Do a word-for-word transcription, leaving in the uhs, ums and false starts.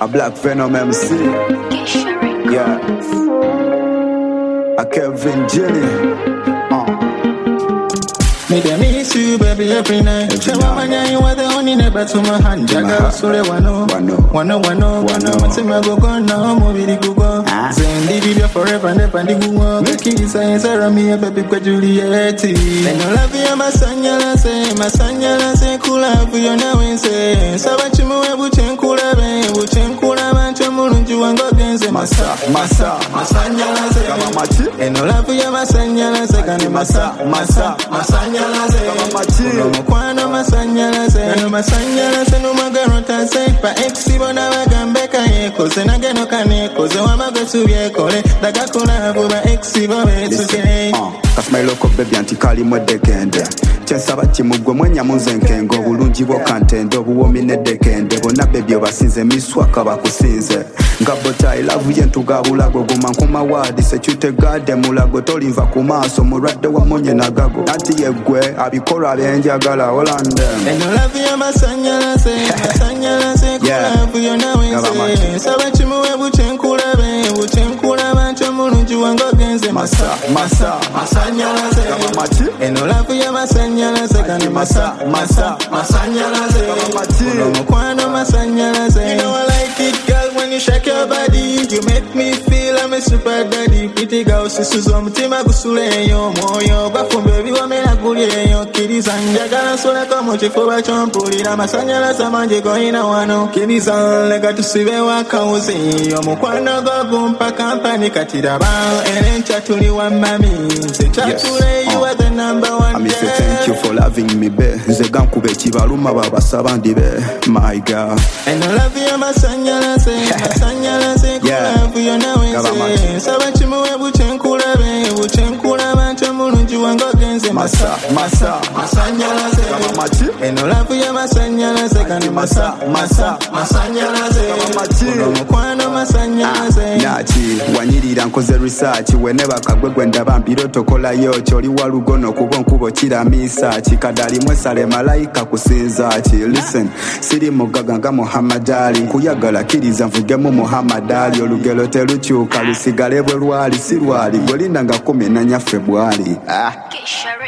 A Black Venom M C. Yeah. A Kevin Jenny. Me dey miss you, baby, every night. Chewa manya, you are the only neighbor to my hand. Jaga, sure, wano, wano, wano, wano, wano. Matima go go now, movie di go go. Send the video forever, never di go go. The kids say, Sarah, me a baby, kwa Juliet. And I love you, my son, yala say, my son, yala say, kula, for you now, and say, Sabachimu, buchen kula, ben, buchen kula, man, chamurunju, and go dance, massa, massa, my son, yala say, and I love you, my son, yala say, and massa, massa, my son, Mkwano masanyala se no masanyala se no magarota se pa exibo na bagambeka yeko se nageno kaneko ze wamaga subyekole daga kuna buba exibo betuke Cause my local baby antikali mwedekende Chensaba chimugwe mwenya munzenkengo Bulungi bo kantende obuwomi nedekende Bona baby obasinze miswaka bakusinze Ngabota ilavu yentugabulago Guma nkuma wadi sechute gade mulago Tolinva kumaso murade wa monye nagago Ati yegwe abikora benjagala Holande Eno lavu ya masanyala se Masanyala se kulavu yona wense Saba chimuwe buchenkula ben Buchenkula bancho mulungi wango genze Masa, masa, masanyala se Eno lavu ya masanyala se Kani masa, masa, masanyala se Mukwano masanyala se You know I like it girl when you shake your body You make me feel I'm a super daddy Pretty girl sisuzo mtima kusule yo moyo Bafu baby wa mena kulie yo Kiri sanja gala sole komo chifuba chompuli Na masanyala sa manje goina wano Kiri san lega tusibe waka uzi Yo mukwano go gumpa kampani katidaba Ene chatuli wa mami Se chatule you are the number one I say thank you for loving me be Nze gankube chibaluma baba sabandi be My girl And I love you masanyala se Masanyala se kula fuyo na wense Saba chimuwe buchenkula be Buchenkula bancho mulungi wango genze Masa, masa, masanyala se And I love you masanyala se Kani masa, masa, masanyala se Mukwano masanyala se Nachi, wanyirira nkoze research Whenever kagwegwe ndabambiro tokola yo Choli walugono kubon kubo chira misa Chikadali mwesale malaika kusinza Chi listen, siri mugaganga Muhammad Ali Kuyagala kiriza mvugemu Muhammad Ali Olugelo teluchuka lusigale bwe lwali si lwali Golinda nga kumi na nya Februari Ah